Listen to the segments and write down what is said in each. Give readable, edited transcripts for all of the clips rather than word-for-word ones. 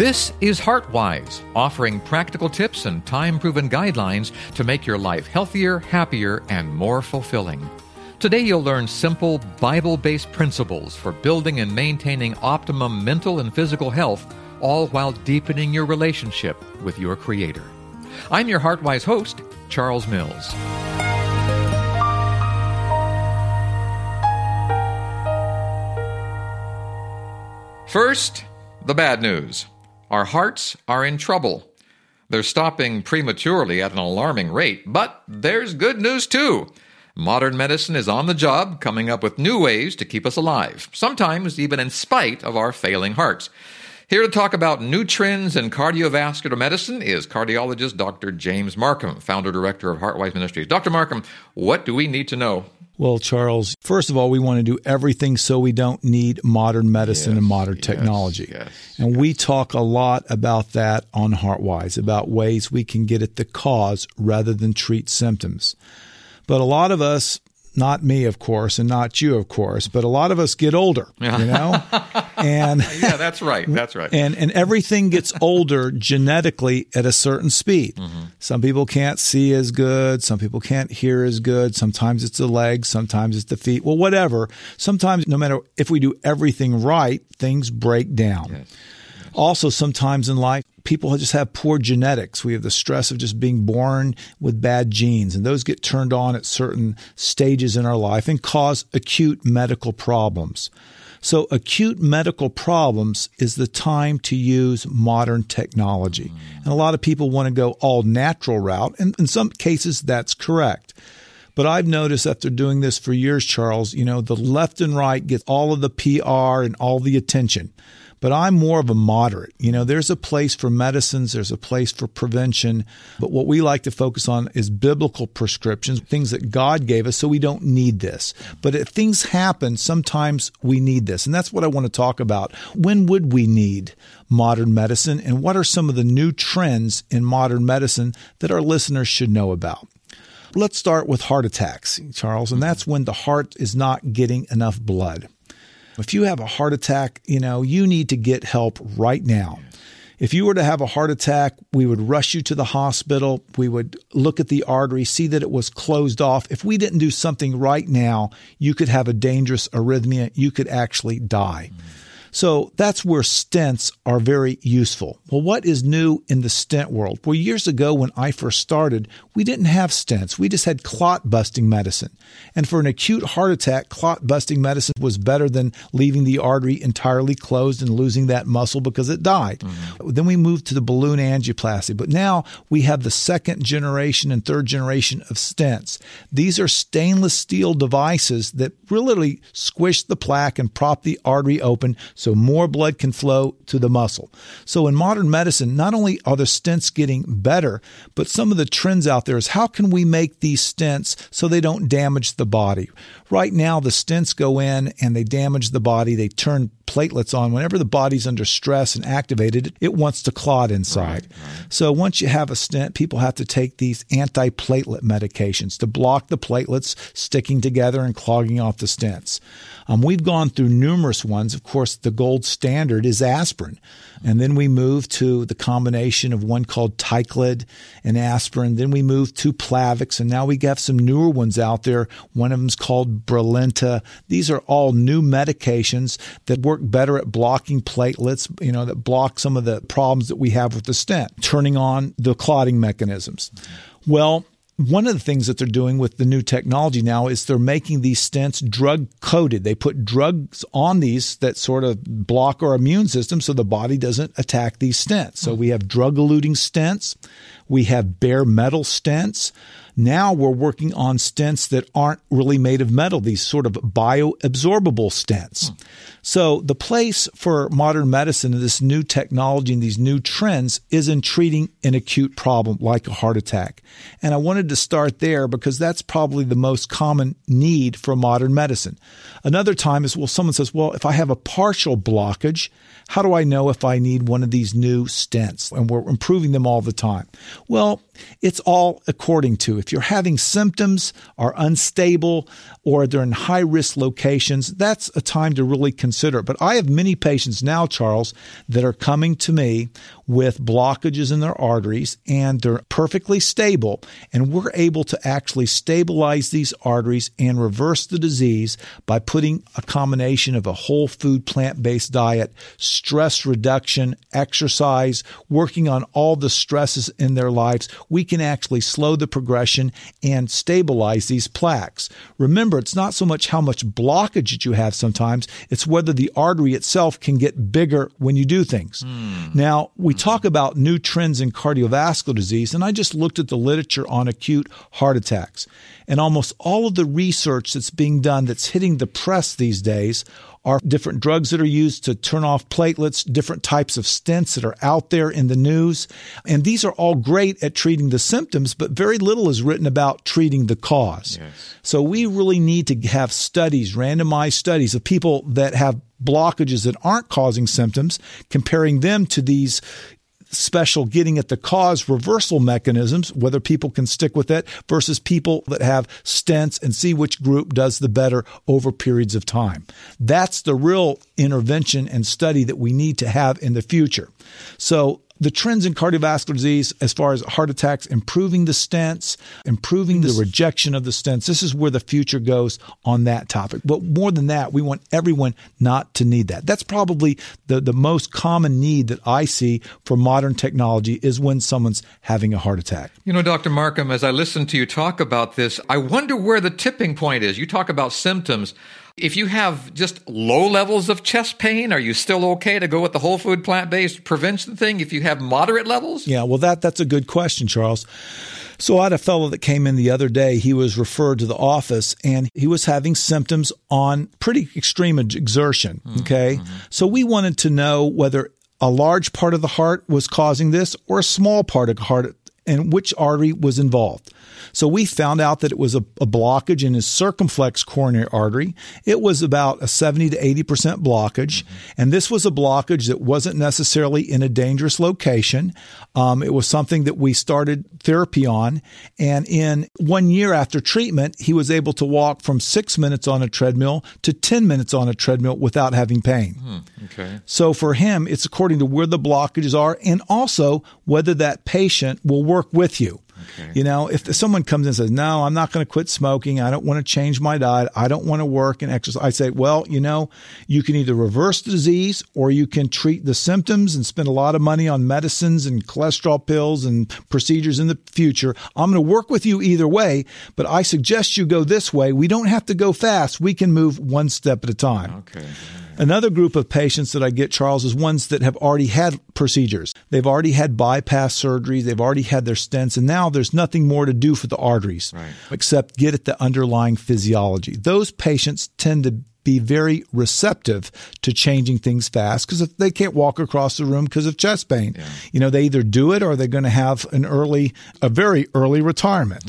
This is HeartWise, offering practical tips and time-proven guidelines to make your life healthier, happier, and more fulfilling. Today you'll learn simple, Bible-based principles for building and maintaining optimum mental and physical health, all while deepening your relationship with your Creator. I'm your HeartWise host, Charles Mills. First, the bad news. Our hearts are in trouble. They're stopping prematurely at an alarming rate, but there's good news too. Modern medicine is on the job, coming up with new ways to keep us alive, sometimes even in spite of our failing hearts. Here to talk about new trends in cardiovascular medicine is cardiologist Dr. James Marcum, founder-director of HeartWise Ministries. Dr. Marcum, what do we need to know? Well, Charles, first of all, we want to do everything so we don't need modern medicine and modern technology. And we talk a lot about that on HeartWise, about ways we can get at the cause rather than treat symptoms. But a lot of us, not me, of course, and not you, of course, but a lot of us get older, you know? And yeah, that's right. That's right. And everything gets older genetically at a certain speed. Mm-hmm. Some people can't see as good. Some people can't hear as good. Sometimes it's the legs. Sometimes it's the feet. Well, whatever. Sometimes, no matter if we do everything right, things break down. Yes. Also, sometimes in life, people just have poor genetics. We have the stress of just being born with bad genes, and those get turned on at certain stages in our life and cause acute medical problems. So acute medical problems is the time to use modern technology. And a lot of people want to go all natural route, and in some cases that's correct. But I've noticed after doing this for years, Charles, you know, the left and right get all of the PR and all the attention. But I'm more of a moderate. You know, there's a place for medicines, there's a place for prevention. But what we like to focus on is biblical prescriptions, things that God gave us, so we don't need this. But if things happen, sometimes we need this. And that's what I want to talk about. When would we need modern medicine? And what are some of the new trends in modern medicine that our listeners should know about? Let's start with heart attacks, Charles. And that's when the heart is not getting enough blood. If you have a heart attack, you know, you need to get help right now. If you were to have a heart attack, we would rush you to the hospital. We would look at the artery, see that it was closed off. If we didn't do something right now, you could have a dangerous arrhythmia. You could actually die. So that's where stents are very useful. Well, what is new in the stent world? Well, years ago when I first started, we didn't have stents. We just had clot-busting medicine. And for an acute heart attack, clot-busting medicine was better than leaving the artery entirely closed and losing that muscle because it died. Mm-hmm. Then we moved to the balloon angioplasty. But now we have the second generation and third generation of stents. These are stainless steel devices that really squish the plaque and prop the artery open so more blood can flow to the muscle. So in modern medicine, not only are the stents getting better, but some of the trends out there is how can we make these stents so they don't damage the body? Right now, the stents go in and they damage the body. They turn platelets on. Whenever the body's under stress and activated, it wants to clot inside. Right. So once you have a stent, people have to take these antiplatelet medications to block the platelets sticking together and clogging off the stents. We've gone through numerous ones. Of course, the gold standard is aspirin. And then we moved to the combination of one called Tyclid and aspirin. Then we moved to Plavix, and now we have some newer ones out there. One of them is called Brilinta. These are all new medications that work better at blocking platelets, you know, that block some of the problems that we have with the stent, turning on the clotting mechanisms. Well, one of the things that they're doing with the new technology now is they're making these stents drug-coated. They put drugs on these that sort of block our immune system so the body doesn't attack these stents. So we have drug-eluting stents. We have bare metal stents. Now we're working on stents that aren't really made of metal, these sort of bioabsorbable stents. So the place for modern medicine and this new technology and these new trends is in treating an acute problem like a heart attack. And I wanted to start there because that's probably the most common need for modern medicine. Another time is, well, someone says, well, if I have a partial blockage, how do I know if I need one of these new stents? And we're improving them all the time. Well, It's all according to if you're having symptoms, are unstable, or they're in high-risk locations, that's a time to really consider. But I have many patients now, Charles, that are coming to me with blockages in their arteries, and they're perfectly stable, and we're able to actually stabilize these arteries and reverse the disease by putting a combination of a whole food plant-based diet, stress reduction, exercise, working on all the stresses in their lives. We can actually slow the progression and stabilize these plaques. Remember, it's not so much how much blockage that you have sometimes, it's whether the artery itself can get bigger when you do things. Now, we talk about new trends in cardiovascular disease, and I just looked at the literature on acute heart attacks. And almost all of the research that's being done that's hitting the press these days are different drugs that are used to turn off platelets, different types of stents that are out there in the news. And these are all great at treating the symptoms, but very little is written about treating the cause. Yes. So we really need to have studies, randomized studies of people that have blockages that aren't causing symptoms, comparing them to these special getting at the cause reversal mechanisms, whether people can stick with it versus people that have stents, and see which group does the better over periods of time. That's the real intervention and study that we need to have in the future. So the trends in cardiovascular disease, as far as heart attacks, improving the stents, improving the rejection of the stents. This is where the future goes on that topic. But more than that, we want everyone not to need that. That's probably the most common need that I see for modern technology is when someone's having a heart attack. You know, Dr. Markham, as I listen to you talk about this, I wonder where the tipping point is. You talk about symptoms. If you have just low levels of chest pain, are you still okay to go with the whole food plant-based prevention thing if you have moderate levels? Yeah, well, that's a good question, Charles. So I had a fellow that came in the other day. He was referred to the office, and he was having symptoms on pretty extreme exertion, okay? Mm-hmm. So we wanted to know whether a large part of the heart was causing this or a small part of the heart, and which artery was involved. So we found out that it was a blockage in his circumflex coronary artery. It was about a 70 to 80% blockage. And this was a blockage that wasn't necessarily in a dangerous location. It was something that we started therapy on. And in 1 year after treatment, he was able to walk from 6 minutes on a treadmill to 10 minutes on a treadmill without having pain. Okay. So for him, it's according to where the blockages are and also whether that patient will work with you. Okay. You know, if someone comes in and says, no, I'm not going to quit smoking. I don't want to change my diet. I don't want to work and exercise. I say, well, you know, you can either reverse the disease or you can treat the symptoms and spend a lot of money on medicines and cholesterol pills and procedures in the future. I'm going to work with you either way, but I suggest you go this way. We don't have to go fast. We can move one step at a time. Okay. Another group of patients that I get, Charles, is ones that have already had procedures. They've already had bypass surgery. They've already had their stents. And now there's nothing more to do for the arteries except get at the underlying physiology. Those patients tend to be very receptive to changing things fast because if they can't walk across the room because of chest pain, you know, they either do it or they're going to have a very early retirement.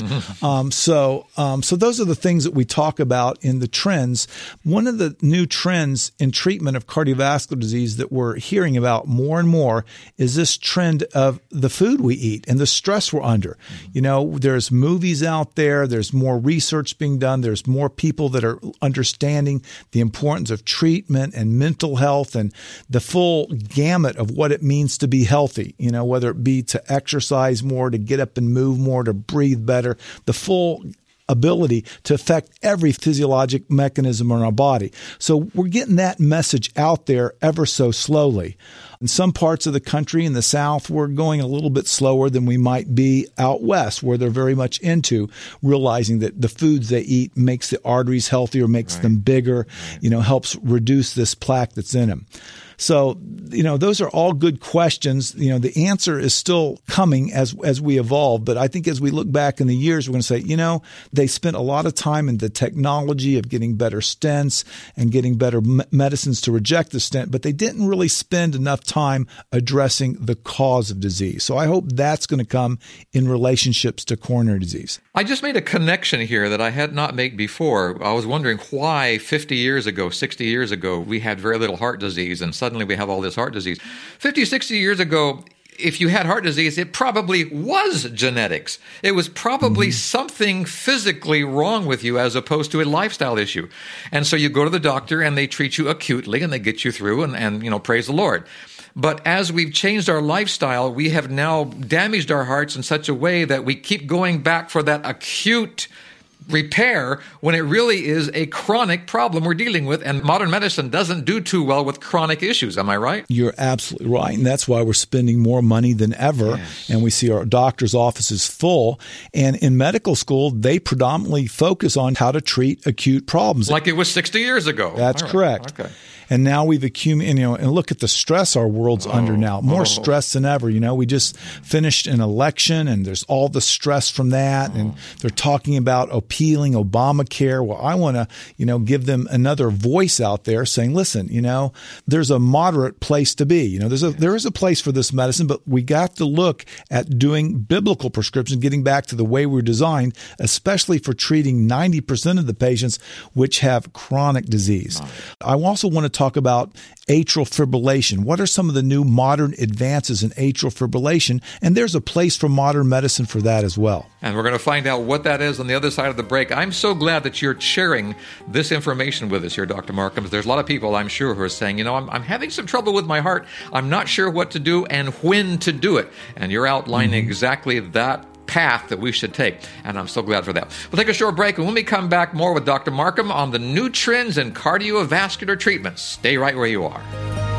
So those are the things that we talk about in the trends. One of the new trends in treatment of cardiovascular disease that we're hearing about more and more is this trend of the food we eat and the stress we're under. You know, there's movies out there. There's more research being done. There's more people that are understanding the importance of treatment and mental health and the full gamut of what it means to be healthy, you know, whether it be to exercise more, to get up and move more, to breathe better, the full ability to affect every physiologic mechanism in our body. So we're getting that message out there ever so slowly. In some parts of the country, in the South, we're going a little bit slower than we might be out West, where they're very much into realizing that the foods they eat makes the arteries healthier, makes them bigger, you know, helps reduce this plaque that's in them. So, you know, those are all good questions. You know, the answer is still coming as we evolve. But I think as we look back in the years, we're going to say, you know, they spent a lot of time in the technology of getting better stents and getting better medicines to reject the stent, but they didn't really spend enough time addressing the cause of disease. So I hope that's going to come in relationships to coronary disease. I just made a connection here that I had not made before. I was wondering why 50 years ago, 60 years ago, we had very little heart disease and suddenly we have all this heart disease. 50, 60 years ago, if you had heart disease, it probably was genetics. It was probably something physically wrong with you as opposed to a lifestyle issue. And so you go to the doctor and they treat you acutely and they get you through and praise the Lord. But as we've changed our lifestyle, we have now damaged our hearts in such a way that we keep going back for that acute repair when it really is a chronic problem we're dealing with. And modern medicine doesn't do too well with chronic issues. Am I right? You're absolutely right. And that's why we're spending more money than ever. Yes. And we see our doctor's offices full. And in medical school, they predominantly focus on how to treat acute problems. Like it was 60 years ago. That's correct. Okay. And now we've accumulated, and look at the stress our world's under now. More stress than ever. We just finished an election and there's all the stress from that. And they're talking about appealing Obamacare. Well, I want to, give them another voice out there saying, listen, there's a moderate place to be. There is a place for this medicine, but we got to look at doing biblical prescriptions, getting back to the way we're designed, especially for treating 90% of the patients which have chronic disease. I also want to talk about atrial fibrillation. What are some of the new modern advances in atrial fibrillation? And there's a place for modern medicine for that as well. And we're going to find out what that is on the other side of the break. I'm so glad that you're sharing this information with us here, Dr. Markham. There's a lot of people, I'm sure, who are saying, I'm having some trouble with my heart. I'm not sure what to do and when to do it. And you're outlining exactly that path that we should take, and I'm so glad for that. We'll take a short break, and when we come back, more with Dr. Markham on the new trends in cardiovascular treatments. Stay right where you are.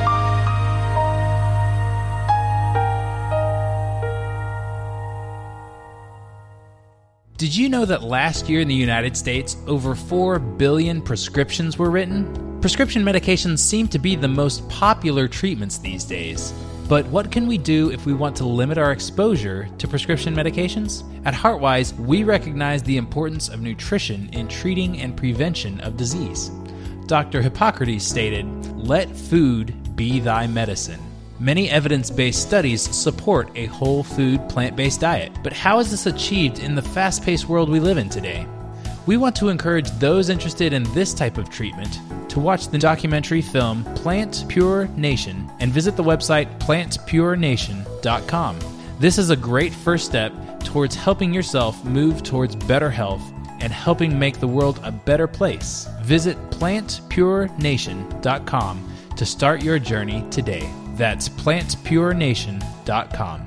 Did you know that last year in the United States, over 4 billion prescriptions were written? Prescription medications seem to be the most popular treatments these days. But what can we do if we want to limit our exposure to prescription medications? At HeartWise, we recognize the importance of nutrition in treating and prevention of disease. Dr. Hippocrates stated, "Let food be thy medicine." Many evidence-based studies support a whole food, plant-based diet. But how is this achieved in the fast-paced world we live in today? We want to encourage those interested in this type of treatment to watch the documentary film Plant Pure Nation and visit the website plantpurenation.com. This is a great first step towards helping yourself move towards better health and helping make the world a better place. Visit plantpurenation.com to start your journey today. That's plantpurenation.com.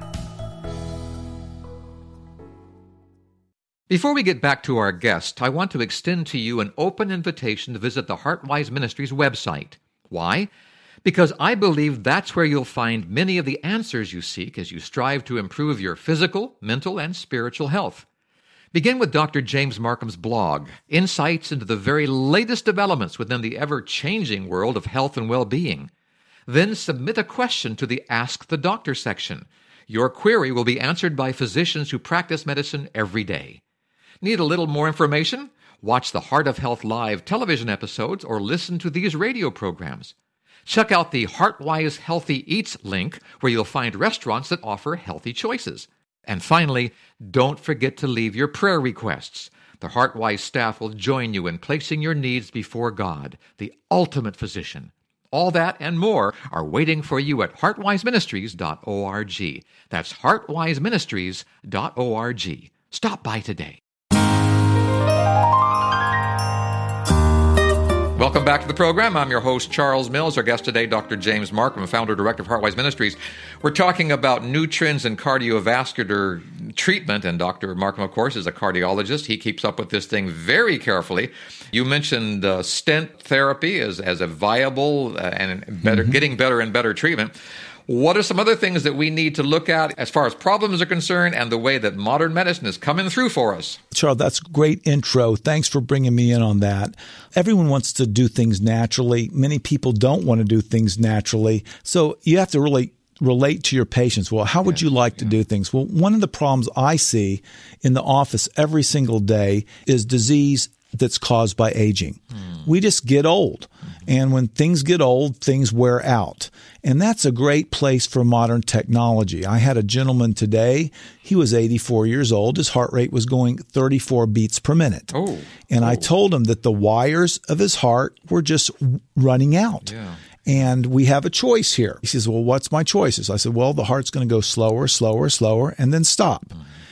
Before we get back to our guest, I want to extend to you an open invitation to visit the HeartWise Ministries website. Why? Because I believe that's where you'll find many of the answers you seek as you strive to improve your physical, mental, and spiritual health. Begin with Dr. James Markham's blog, insights into the very latest developments within the ever-changing world of health and well-being. Then submit a question to the Ask the Doctor section. Your query will be answered by physicians who practice medicine every day. Need a little more information? Watch the Heart of Health Live television episodes or listen to these radio programs. Check out the HeartWise Healthy Eats link, where you'll find restaurants that offer healthy choices. And finally, don't forget to leave your prayer requests. The HeartWise staff will join you in placing your needs before God, the ultimate physician. All that and more are waiting for you at heartwiseministries.org. That's heartwiseministries.org. Stop by today. Welcome back to the program. I'm your host, Charles Mills. Our guest today, Dr. James Markham, founder and director of HeartWise Ministries. We're talking about new trends in cardiovascular treatment, and Dr. Markham, of course, is a cardiologist. He keeps up with this thing very carefully. You mentioned stent therapy as a viable and getting better and better treatment. What are some other things that we need to look at as far as problems are concerned and the way that modern medicine is coming through for us? Charles, that's a great intro. Thanks for bringing me in on that. Everyone wants to do things naturally. Many people don't want to do things naturally. So you have to really relate to your patients. Well, how would you like to do things? Well, one of the problems I see in the office every single day is disease that's caused by aging. We just get old. And when things get old, things wear out. And that's a great place for modern technology. I had a gentleman today. He was 84 years old. His heart rate was going 34 beats per minute. I told him that the wires of his heart were just running out. And we have a choice here. He says, well, what's my choices? I said, well, the heart's going to go slower, slower, slower, and then stop.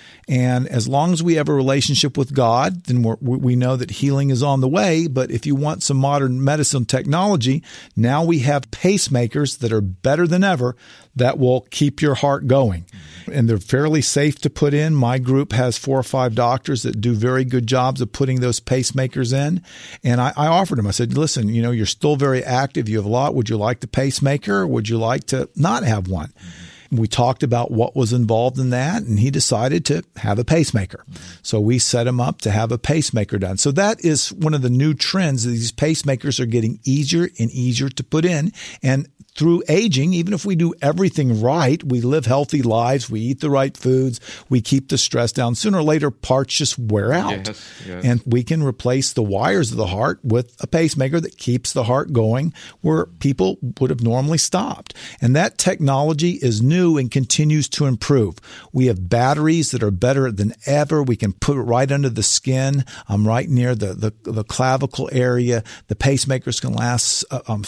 And as long as we have a relationship with God, then we know that healing is on the way. But if you want some modern medicine technology, now we have pacemakers that are better than ever that will keep your heart going. And they're fairly safe to put in. My group has 4 or 5 doctors that do very good jobs of putting those pacemakers in. And I offered them, I said, listen, you're still very active. You have a lot. Would you like the pacemaker, or would you like to not have one? We talked about what was involved in that, and he decided to have a pacemaker. So we set him up to have a pacemaker done. So that is one of the new trends. These pacemakers are getting easier and easier to put in. And through aging, even if we do everything right, we live healthy lives, we eat the right foods, we keep the stress down, sooner or later parts just wear out. Yes. And we can replace the wires of the heart with a pacemaker that keeps the heart going where people would have normally stopped. And that technology is new and continues to improve. We have batteries that are better than ever. We can put it right under the skin, right near the clavicle area. The pacemakers can last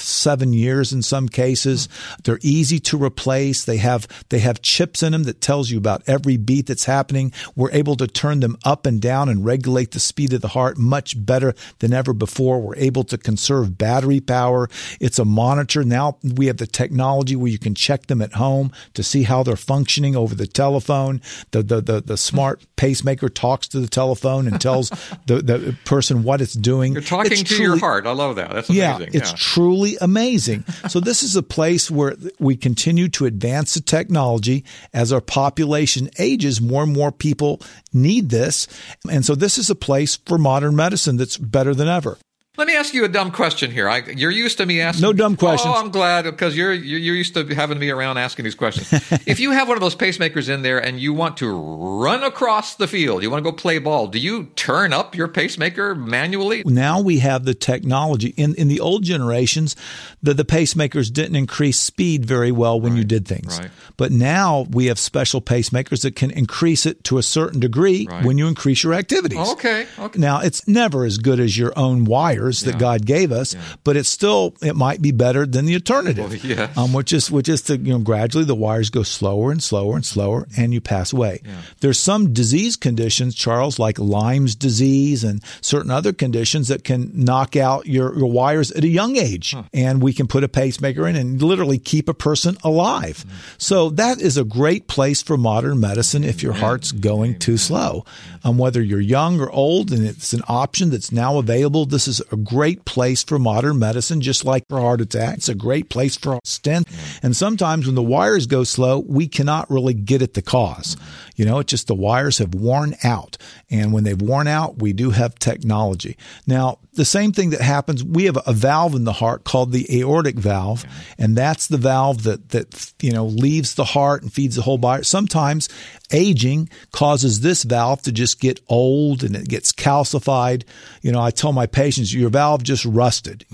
7 years in some cases. They're easy to replace. They have chips in them that tells you about every beat that's happening. We're able to turn them up and down and regulate the speed of the heart much better than ever before. We're able to conserve battery power. It's a monitor. Now we have the technology where you can check them at home to see how they're functioning over the telephone. The smart pacemaker talks to the telephone and tells the person what it's doing. You're talking to your heart. I love that. That's amazing. Yeah, it's truly amazing. So this is a place where we continue to advance the technology. As our population ages, more and more people need this. And so this is a place for modern medicine that's better than ever. Let me ask you a dumb question here. You're used to me asking. No dumb questions. Oh, I'm glad, because you're used to having me around asking these questions. If you have one of those pacemakers in there and you want to run across the field, you want to go play ball, do you turn up your pacemaker manually? Now we have the technology. In the old generations, the pacemakers didn't increase speed very well when you did things. Right. But now we have special pacemakers that can increase it to a certain degree when you increase your activities. Okay. Now, it's never as good as your own wires that God gave us, but it might be better than the alternative, which is to gradually the wires go slower and slower and slower, and you pass away. Yeah. There's some disease conditions, Charles, like Lyme's disease and certain other conditions that can knock out your wires at a young age, and we can put a pacemaker in and literally keep a person alive. So that is a great place for modern medicine if your heart's going too slow. Whether you're young or old, and it's an option that's now available. This is a great place for modern medicine, just like for heart attack. It's a great place for a stent. And sometimes when the wires go slow, we cannot really get at the cause. It's just the wires have worn out. And when they've worn out, we do have technology. Now, the same thing that happens, we have a valve in the heart called the aortic valve, and that's the valve that leaves the heart and feeds the whole body. Sometimes aging causes this valve to just get old and it gets calcified. I tell my patients, your valve just rusted,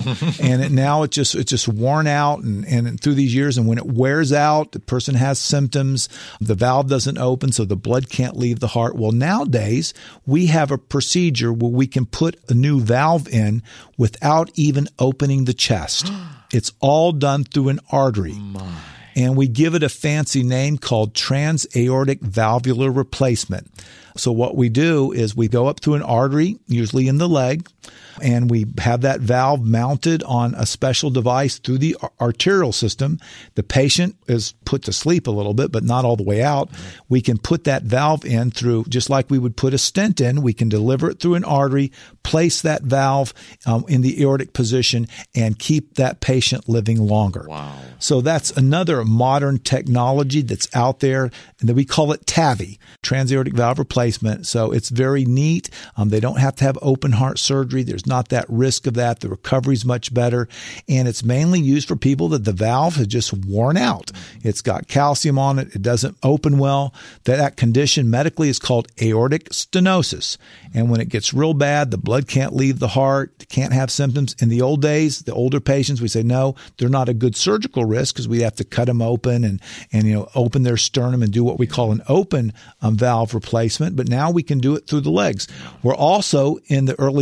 and now it's just worn out and through these years. And when it wears out, the person has symptoms. The valve doesn't open, so the blood can't leave the heart. Well, nowadays we have a procedure where we can put a new valve in without even opening the chest. It's all done through an artery. And we give it a fancy name called transaortic valvular replacement. So what we do is we go up through an artery, usually in the leg, and we have that valve mounted on a special device through the arterial system. The patient is put to sleep a little bit, but not all the way out. We can put that valve in through, just like we would put a stent in, we can deliver it through an artery, place that valve in the aortic position, and keep that patient living longer. Wow. So that's another modern technology that's out there, and we call it TAVI, transaortic valve replacement. So it's very neat. They don't have to have open heart surgery. There's not that risk of that. The recovery is much better. And it's mainly used for people that the valve has just worn out. It's got calcium on it. It doesn't open well. That condition medically is called aortic stenosis. And when it gets real bad, the blood can't leave the heart, can't have symptoms. In the old days, the older patients, we say, no, they're not a good surgical risk because we have to cut them open and open their sternum and do what we call an open valve replacement. But now we can do it through the legs. We're also in the early stages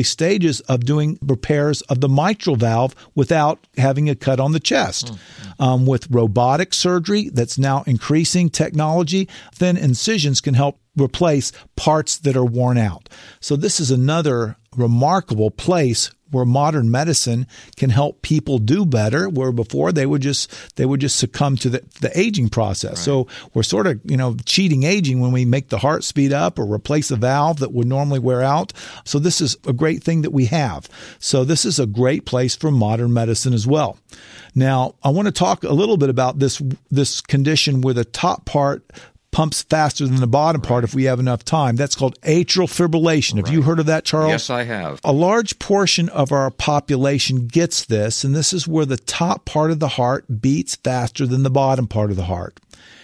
stages of doing repairs of the mitral valve without having a cut on the chest. With robotic surgery that's now increasing technology, then incisions can help replace parts that are worn out. So this is another remarkable place where modern medicine can help people do better, where before they would just succumb to the aging process. Right. So we're sort of, cheating aging when we make the heart speed up or replace a valve that would normally wear out. So this is a great thing that we have. So this is a great place for modern medicine as well. Now, I want to talk a little bit about this condition where the top part pumps faster than the bottom part if we have enough time. That's called atrial fibrillation. Have you heard of that, Charles? Yes, I have. A large portion of our population gets this, and this is where the top part of the heart beats faster than the bottom part of the heart.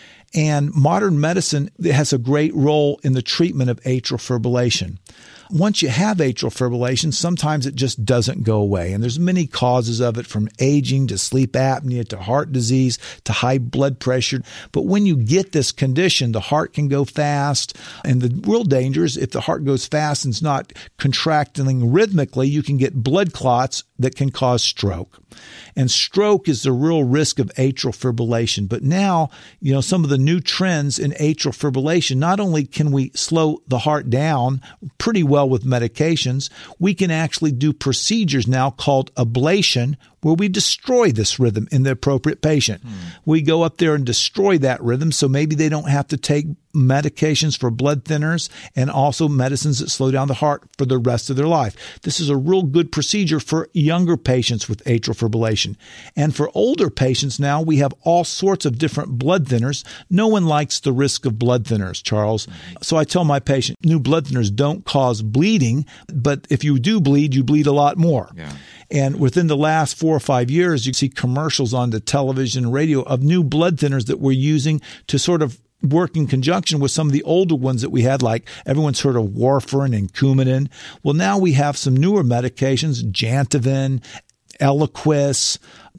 And modern medicine has a great role in the treatment of atrial fibrillation. Once you have atrial fibrillation, sometimes it just doesn't go away. And there's many causes of it, from aging to sleep apnea to heart disease to high blood pressure. But when you get this condition, the heart can go fast. And the real danger is if the heart goes fast and it's not contracting rhythmically, you can get blood clots that can cause stroke. And stroke is the real risk of atrial fibrillation. But now, some of the new trends in atrial fibrillation, not only can we slow the heart down pretty well with medications, we can actually do procedures now called ablation, where we destroy this rhythm in the appropriate patient. We go up there and destroy that rhythm, so maybe they don't have to take medications for blood thinners and also medicines that slow down the heart for the rest of their life. This is a real good procedure for younger patients with atrial fibrillation. And for older patients now, we have all sorts of different blood thinners. No one likes the risk of blood thinners, Charles. So I tell my patient, new blood thinners don't cause bleeding, but if you do bleed, you bleed a lot more. Yeah. And within the last 4 or 5 years, you see commercials on the television and radio of new blood thinners that we're using to sort of work in conjunction with some of the older ones that we had, like everyone's heard of warfarin and Coumadin. Well, now we have some newer medications, Jantoven, Eliquis,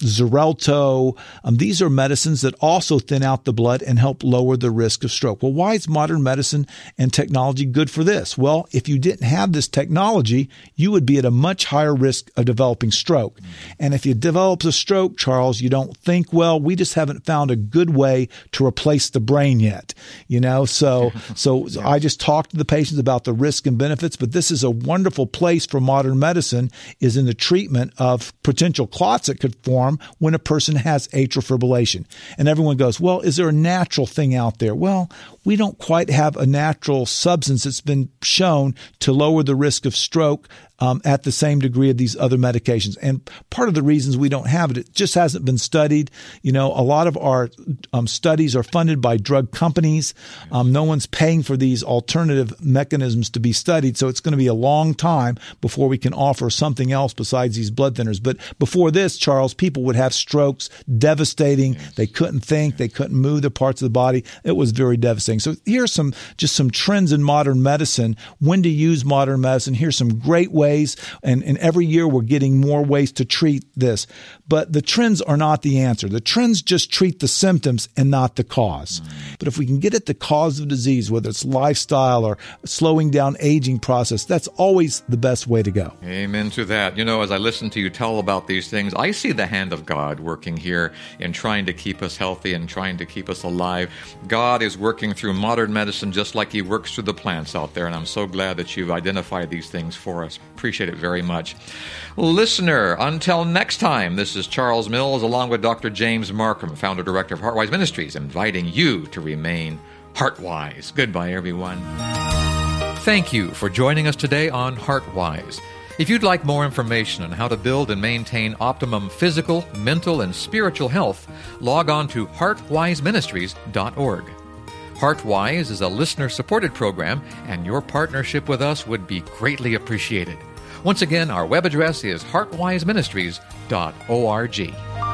Xarelto. These are medicines that also thin out the blood and help lower the risk of stroke. Well, why is modern medicine and technology good for this? Well, if you didn't have this technology, you would be at a much higher risk of developing stroke. And if you develop a stroke, Charles, you don't think well. We just haven't found a good way to replace the brain yet. So I just talked to the patients about the risk and benefits, but this is a wonderful place for modern medicine, is in the treatment of potential clots that could form when a person has atrial fibrillation. And everyone goes, well, is there a natural thing out there? Well, we don't quite have a natural substance that's been shown to lower the risk of stroke at the same degree of these other medications. And part of the reasons we don't have it, it just hasn't been studied. A lot of our studies are funded by drug companies. No one's paying for these alternative mechanisms to be studied. So it's going to be a long time before we can offer something else besides these blood thinners. But before this, Charles, people would have strokes, devastating. Yes. They couldn't think. They couldn't move their parts of the body. It was very devastating. So here's some trends in modern medicine, when to use modern medicine. Here's some great ways. And every year we're getting more ways to treat this. But the trends are not the answer. The trends just treat the symptoms and not the cause. But if we can get at the cause of disease, whether it's lifestyle or slowing down aging process, that's always the best way to go. Amen to that. As I listen to you tell about these things, I see the hand of God working here in trying to keep us healthy and trying to keep us alive. God is working through modern medicine just like He works through the plants out there, and I'm so glad that you've identified these things for us. Appreciate it very much. Listener, until next time, this is Charles Mills along with Dr. James Markham, founder director of HeartWise Ministries, inviting you to remain heartwise. Goodbye, everyone. Thank you for joining us today on HeartWise. If you'd like more information on how to build and maintain optimum physical, mental, and spiritual health, log on to heartwiseministries.org. HeartWise is a listener-supported program, and your partnership with us would be greatly appreciated. Once again, our web address is heartwiseministries.org.